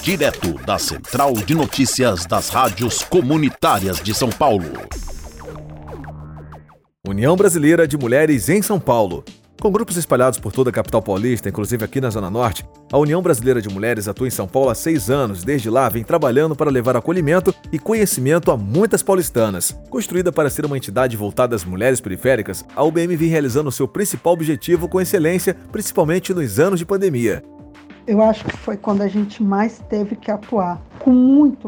direto da Central de Notícias das Rádios Comunitárias de São Paulo. União Brasileira de Mulheres em São Paulo. Com grupos espalhados por toda a capital paulista, inclusive aqui na Zona Norte, a União Brasileira de Mulheres atua em São Paulo há 6 anos. Desde lá, vem trabalhando para levar acolhimento e conhecimento a muitas paulistanas. Construída para ser uma entidade voltada às mulheres periféricas, a UBM vem realizando seu principal objetivo com excelência, principalmente nos anos de pandemia. Eu acho que foi quando a gente mais teve que atuar, com muito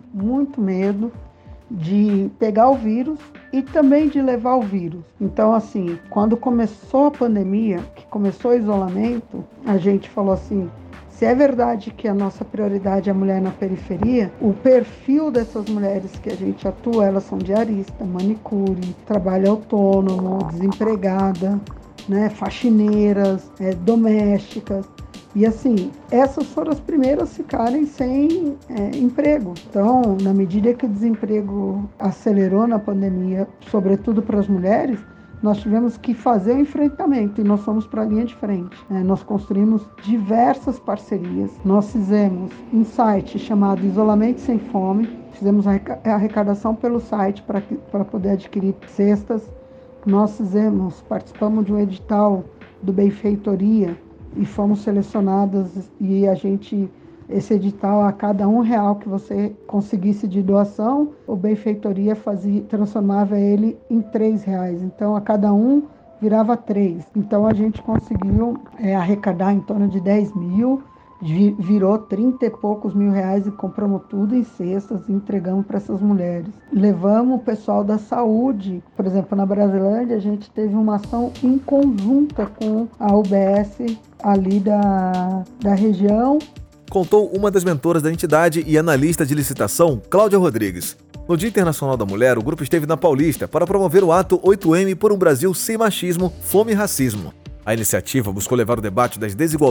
medo de pegar o vírus e também de levar o vírus. Então, assim, quando começou a pandemia, que começou o isolamento, a gente falou assim, se é verdade que a nossa prioridade é a mulher na periferia, o perfil dessas mulheres que a gente atua, elas são diarista, manicure, trabalho autônomo, desempregada, né, faxineiras, domésticas. E assim, essas foram as primeiras a ficarem sem emprego. Então, na medida que o desemprego acelerou na pandemia, sobretudo para as mulheres, nós tivemos que fazer o enfrentamento e nós fomos para a linha de frente. Nós construímos diversas parcerias. Nós fizemos um site chamado Isolamento Sem Fome, fizemos a arrecadação pelo site para poder adquirir cestas. Nós participamos de um edital do Benfeitoria, e fomos selecionadas e esse edital, a cada R$1 que você conseguisse de doação, o Benfeitoria transformava ele em R$3. Então, a cada virava 3. Então, a gente conseguiu arrecadar em torno de 10 mil, virou 30 e poucos mil reais e compramos tudo em cestas e entregamos para essas mulheres. Levamos o pessoal da saúde, por exemplo, na Brasilândia, a gente teve uma ação em conjunta com a UBS ali da região. Contou uma das mentoras da entidade e analista de licitação, Cláudia Rodrigues. No Dia Internacional da Mulher, o grupo esteve na Paulista para promover o ato 8M por um Brasil sem machismo, fome e racismo. A iniciativa buscou levar o debate das desigualdades